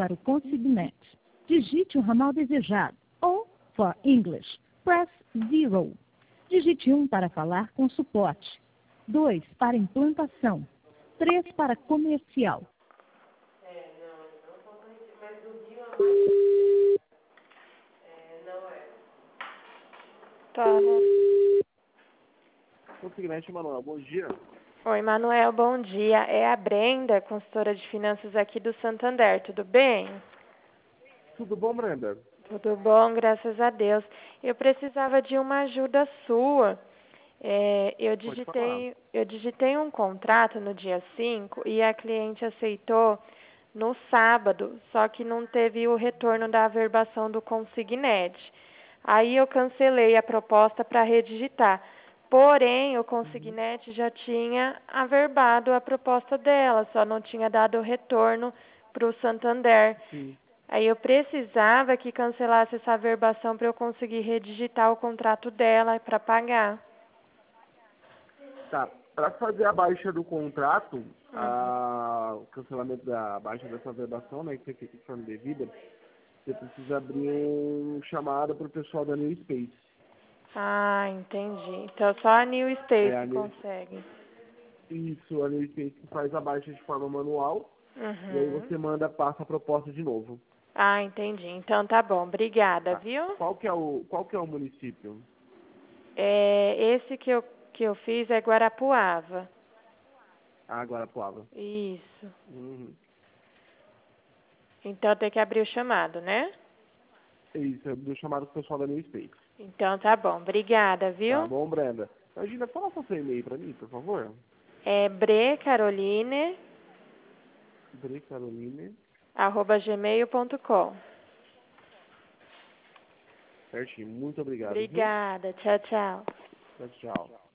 para o consignment, digite o ramal desejado ou, for English, press 0. Digite 1 para falar com suporte, 2 para implantação, 3 para comercial. Tá. Consignante, Manuel, bom dia. Oi, Manuel, bom dia. É a Brenda, consultora de finanças aqui do Santander, tudo bem? Tudo bom, Brenda? Tudo bom, graças a Deus. Eu precisava de uma ajuda sua. Eu digitei um contrato no dia 5 e a cliente aceitou no sábado, só que não teve o retorno da averbação do consigned. Aí eu cancelei a proposta para redigitar. Porém, o consigned já tinha averbado a proposta dela, só não tinha dado o retorno para o Santander. Sim. Aí eu precisava que cancelasse essa averbação para eu conseguir redigitar o contrato dela para pagar. Tá. Para fazer a baixa do contrato, o cancelamento da baixa dessa averbação, né, que foi feito de forma devida, você precisa abrir um chamado para o pessoal da New Space. Ah, entendi. Então só a New Space consegue. Isso, a New Space faz a baixa de forma manual, e aí você passa a proposta de novo. Ah, entendi. Então tá bom. Obrigada, viu? Qual que é o município? Esse que eu fiz é Guarapuava. Ah, Guarapuava. Isso. Uhum. Então tem que abrir o chamado, né? Isso, é do chamado pessoal da New Space. Então tá bom. Obrigada, viu? Tá bom, Brenda. Imagina, fala seu e-mail para mim, por favor. É brecaroline Brecaroline. @gmail.com. Certinho, muito obrigado. Obrigada. Tchau, tchau. Viu? Tchau.